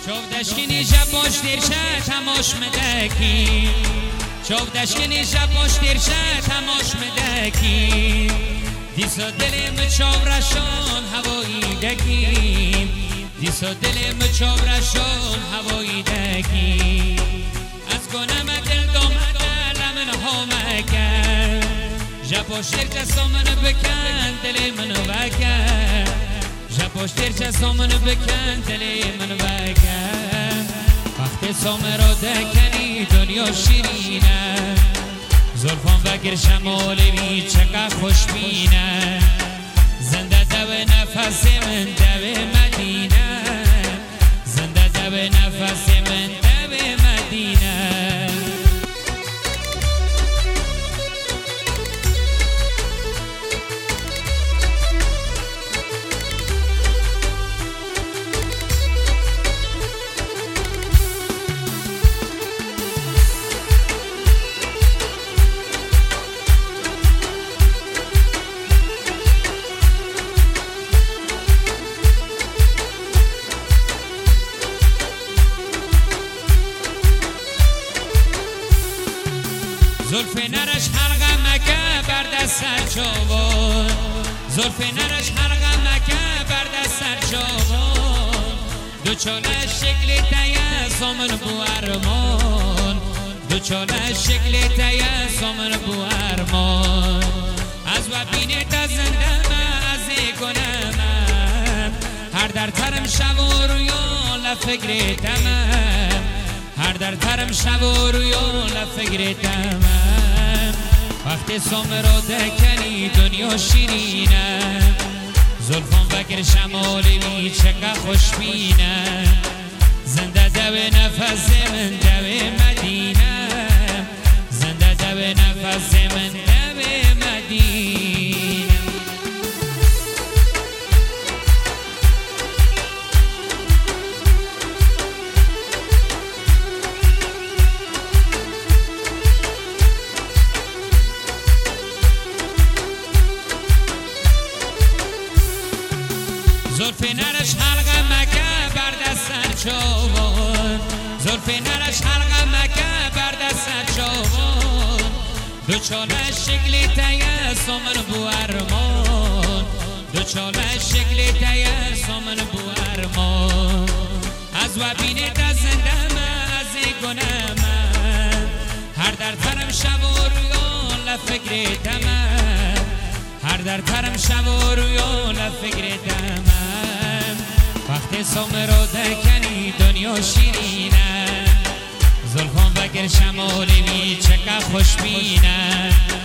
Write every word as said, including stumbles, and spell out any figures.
چوبدشکنی شب باش دیرشه تماش مدکی چوبدشکنی شب باش دیرشه تماش مدکی دیسا دلم چوبرشان هوایی دکی دیسا دلم چوبرشان هوایی دکی از گنم دل دامده لمن هامکن جباش دیرشه سامن بکن دل من بکن جباش دیرشه سامن بکن دل من بکن وقت سامن را دکنی دنیا شیرینه زلفان بگر شمالی بی چقدر خوش بینه زنده دو نفس من دو مدینه زنده دو نفس من دو مدینه زلف نرش حلقه مکه بر دست سر چوبان زلف نرش حلقه مکه بر دست سر چوبان دو چاله شکل تیه سامن بو ارمان دو چاله شکل تیه سامن بو ارمان از و بینه تا زنده من از کنم هر در ترم شب و رویان لفکر تمام هر در ترم شب و رویان لفکر تمام وقتی سام را دکنی دنیا شیرینه زلفان بگر شمالی بی چقدر خوش بینه زنده دو نفس من دو مدینه زنده دو نفس من دو مدینه زلف نرش حلقه مکه بر دست سر چوبان زلف نرش حلقه مکه بر دست سر چوبان دو چاله شکل تیه سامن بو ارمان دو چاله شکل تیه سامن بو ارمان از و بینه تا زنده من از گنه من هر در ترم شب و رویان لفکر تمام هر در ترم شب و رویان لفکر تمام وقتی سام را دکنی دنیا شیرینه زلفان بگر شمالی بی چقدر خوش بینه